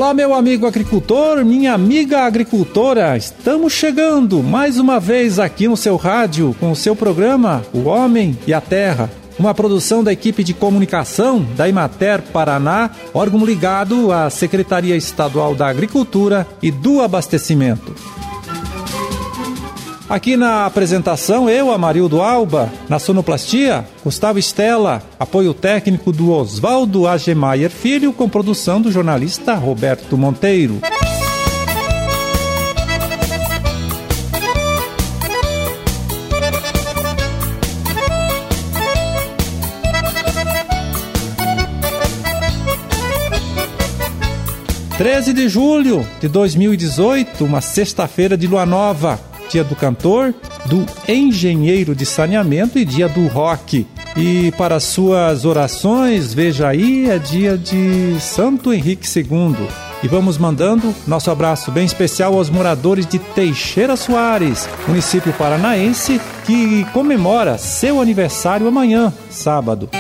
Olá, meu amigo agricultor, minha amiga agricultora, estamos chegando mais uma vez aqui no seu rádio com o seu programa O Homem e a Terra, uma produção da equipe de comunicação da Emater Paraná, órgão ligado à Secretaria Estadual da Agricultura e do Abastecimento. Aqui na apresentação, eu, Amarildo Alba, na sonoplastia, Gustavo Stella, apoio técnico do Oswaldo Agemeyer Filho, com produção do jornalista Roberto Monteiro. – 13 de julho de 2018, uma sexta-feira de lua nova. Dia do cantor, do engenheiro de saneamento e dia do rock. E para suas orações, veja aí, é dia de Santo Henrique II. E vamos mandando nosso abraço bem especial aos moradores de Teixeira Soares, município paranaense, que comemora seu aniversário amanhã, sábado.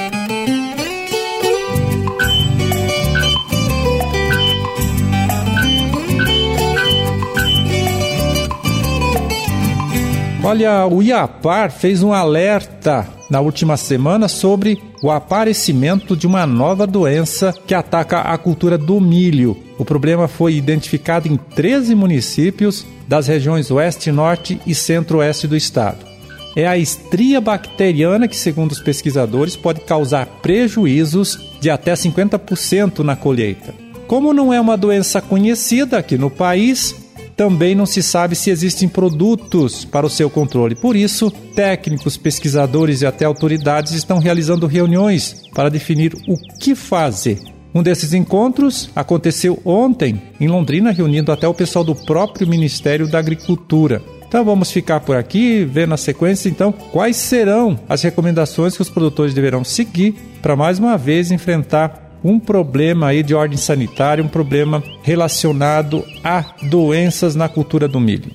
Olha, o IAPAR fez um alerta na última semana sobre o aparecimento de uma nova doença que ataca a cultura do milho. O problema foi identificado em 13 municípios das regiões oeste, norte e centro-oeste do estado. É a estria bacteriana que, segundo os pesquisadores, pode causar prejuízos de até 50% na colheita. Como não é uma doença conhecida aqui no país, também não se sabe se existem produtos para o seu controle. Por isso, técnicos, pesquisadores e até autoridades estão realizando reuniões para definir o que fazer. Um desses encontros aconteceu ontem em Londrina, reunindo até o pessoal do próprio Ministério da Agricultura. Então vamos ficar por aqui, ver na sequência então quais serão as recomendações que os produtores deverão seguir para mais uma vez enfrentar um problema aí de ordem sanitária, um problema relacionado a doenças na cultura do milho.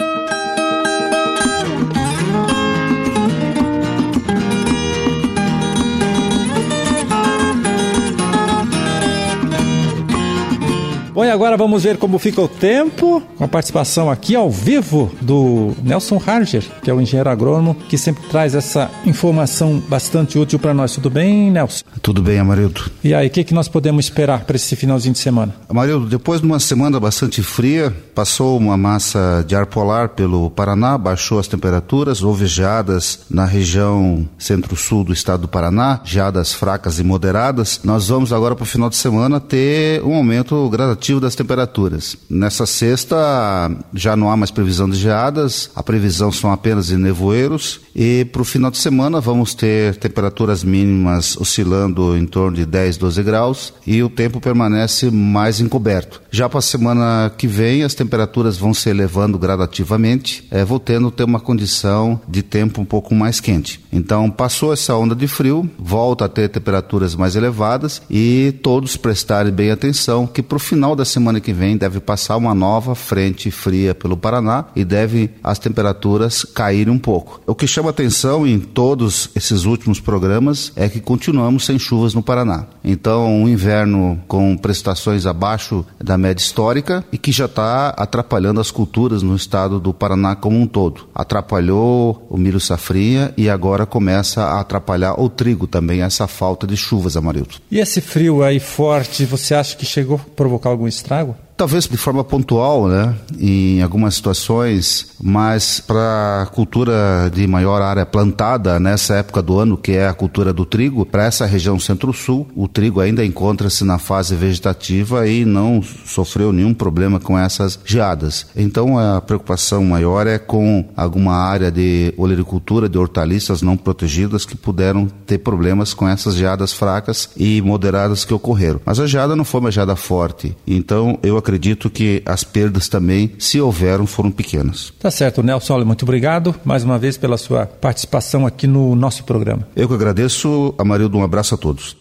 Bom, e agora vamos ver como fica o tempo, com a participação aqui ao vivo do Nelson Harger, que é o engenheiro agrônomo, que sempre traz essa informação bastante útil para nós. Tudo bem, Nelson? Tudo bem, Amarildo. E aí, o que nós podemos esperar para esse finalzinho de semana? Amarildo, depois de uma semana bastante fria, passou uma massa de ar polar pelo Paraná, baixou as temperaturas, houve geadas na região centro-sul do estado do Paraná, geadas fracas e moderadas. Nós vamos agora para o final de semana ter um aumento gradativo das temperaturas. Nessa sexta já não há mais previsão de geadas, a previsão são apenas de nevoeiros, e para o final de semana vamos ter temperaturas mínimas oscilando em torno de 10, 12 graus e o tempo permanece mais encoberto. Já para a semana que vem as temperaturas vão se elevando gradativamente, voltando a ter uma condição de tempo um pouco mais quente. Então passou essa onda de frio, volta a ter temperaturas mais elevadas e todos prestarem bem atenção que para o final da semana que vem deve passar uma nova frente fria pelo Paraná e deve as temperaturas caírem um pouco. O que chama atenção em todos esses últimos programas é que continuamos sem chuvas no Paraná. Então um inverno com precipitações abaixo da média histórica e que já está atrapalhando as culturas no estado do Paraná como um todo. Atrapalhou o milho safrinha e agora começa a atrapalhar o trigo também, essa falta de chuvas, Amarildo. E esse frio aí forte, você acha que chegou a provocar algum estrago? Talvez de forma pontual, né, em algumas situações, mas para a cultura de maior área plantada nessa época do ano, que é a cultura do trigo, para essa região centro-sul, o trigo ainda encontra-se na fase vegetativa e não sofreu nenhum problema com essas geadas. Então a preocupação maior é com alguma área de olericultura, de hortaliças não protegidas que puderam ter problemas com essas geadas fracas e moderadas que ocorreram. Mas a geada não foi uma geada forte, então eu acredito que as perdas também, se houveram, foram pequenas. Tá certo, Nelson, olha, muito obrigado mais uma vez pela sua participação aqui no nosso programa. Eu que agradeço, Amarildo, um abraço a todos.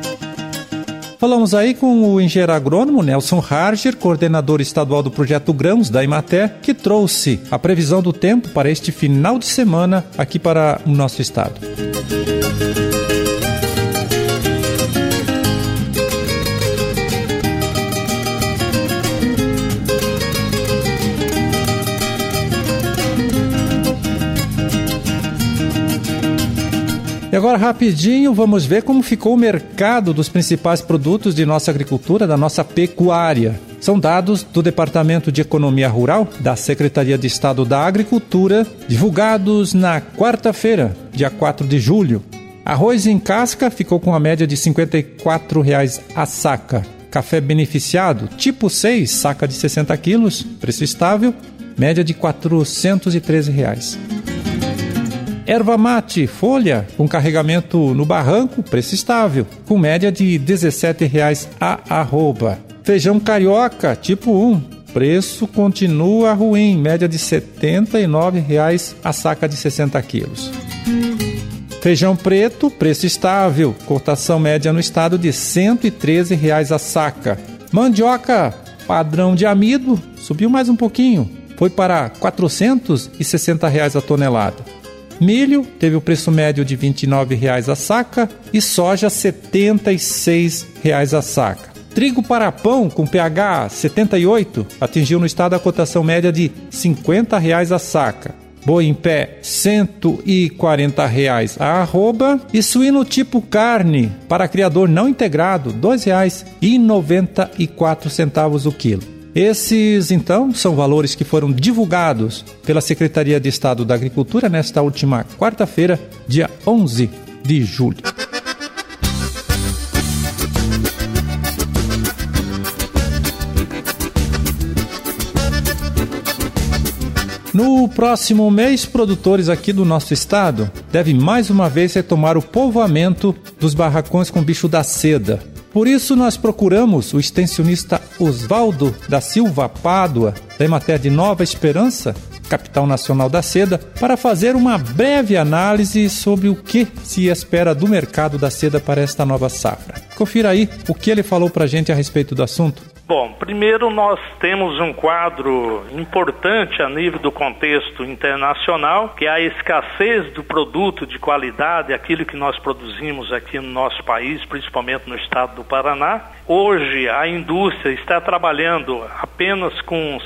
Falamos aí com o engenheiro agrônomo Nelson Harger, coordenador estadual do projeto Grãos da Emater, que trouxe a previsão do tempo para este final de semana aqui para o nosso estado. E agora, rapidinho, vamos ver como ficou o mercado dos principais produtos de nossa agricultura, da nossa pecuária. São dados do Departamento de Economia Rural da Secretaria de Estado da Agricultura, divulgados na quarta-feira, dia 4 de julho. Arroz em casca ficou com a média de R$ 54,00 a saca. Café beneficiado, tipo 6, saca de 60 quilos, preço estável, média de R$ 413,00. Erva mate, folha, com carregamento no barranco, preço estável, com média de R$ 17,00 a arroba. Feijão carioca, tipo 1, preço continua ruim, média de R$ 79,00 a saca de 60 quilos. Feijão preto, preço estável, cotação média no estado de R$ 113,00 a saca. Mandioca, padrão de amido, subiu mais um pouquinho, foi para R$ 460,00 a tonelada. Milho teve o preço médio de R$ 29,00 a saca e soja R$ 76,00 a saca. Trigo para pão com pH 78 atingiu no estado a cotação média de R$ 50,00 a saca. Boi em pé, R$ 140,00 a arroba. E suíno tipo carne para criador não integrado, R$ 2,94 o quilo. Esses, então, são valores que foram divulgados pela Secretaria de Estado da Agricultura nesta última quarta-feira, dia 11 de julho. No próximo mês, produtores aqui do nosso estado devem mais uma vez retomar o povoamento dos barracões com bicho da seda. Por isso, nós procuramos o extensionista Osvaldo da Silva Pádua, da Emater de Nova Esperança, capital nacional da seda, para fazer uma breve análise sobre o que se espera do mercado da seda para esta nova safra. Confira aí o que ele falou para a gente a respeito do assunto. Bom, primeiro nós temos um quadro importante a nível do contexto internacional, que é a escassez do produto de qualidade, aquilo que nós produzimos aqui no nosso país, principalmente no estado do Paraná. Hoje a indústria está trabalhando apenas com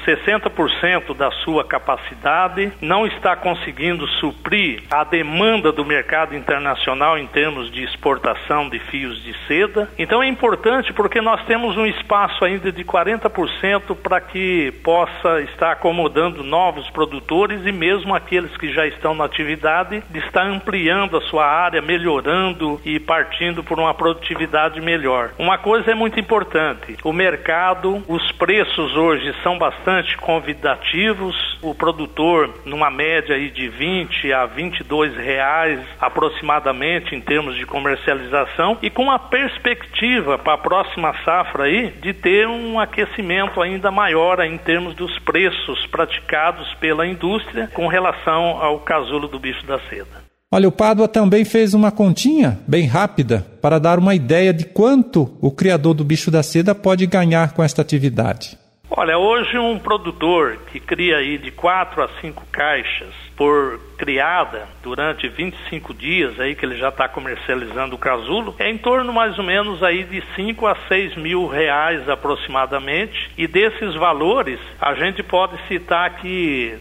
60% da sua capacidade, não está conseguindo suprir a demanda do mercado internacional em termos de exportação de fios de seda. Então é importante porque nós temos um espaço ainda de 40% para que possa estar acomodando novos produtores e mesmo aqueles que já estão na atividade de estar ampliando a sua área, melhorando e partindo por uma produtividade melhor. Uma coisa é muito importante, o mercado, os preços hoje são bastante convidativos, o produtor numa média aí de 20 a 22 reais aproximadamente em termos de comercialização e com a perspectiva para a próxima safra aí de ter um aquecimento ainda maior em termos dos preços praticados pela indústria com relação ao casulo do bicho da seda. Olha, o Pádua também fez uma continha bem rápida para dar uma ideia de quanto o criador do bicho da seda pode ganhar com esta atividade. Olha, hoje um produtor que cria aí de 4 a 5 caixas por criada durante 25 dias aí que ele já está comercializando o casulo, é em torno mais ou menos aí de 5 a 6 mil reais aproximadamente, e desses valores a gente pode citar que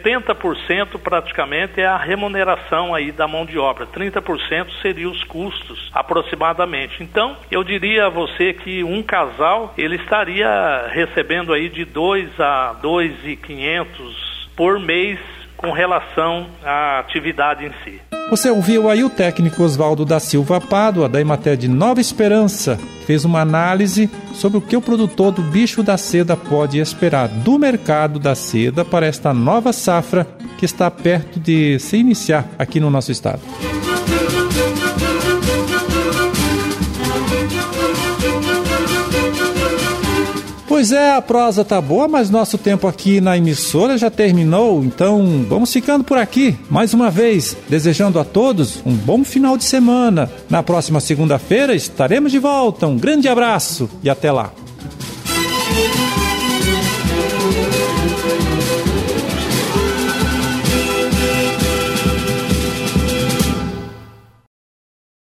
70% praticamente é a remuneração aí da mão de obra, 30% seriam os custos aproximadamente. Então eu diria a você que um casal ele estaria recebendo aí de 2 a 2.500 por mês com relação à atividade em si. Você ouviu aí o técnico Osvaldo da Silva Pádua, da Emater de Nova Esperança, que fez uma análise sobre o que o produtor do bicho da seda pode esperar do mercado da seda para esta nova safra que está perto de se iniciar aqui no nosso estado. Pois é, a prosa tá boa, mas nosso tempo aqui na emissora já terminou, então vamos ficando por aqui. Mais uma vez, desejando a todos um bom final de semana. Na próxima segunda-feira estaremos de volta. Um grande abraço e até lá.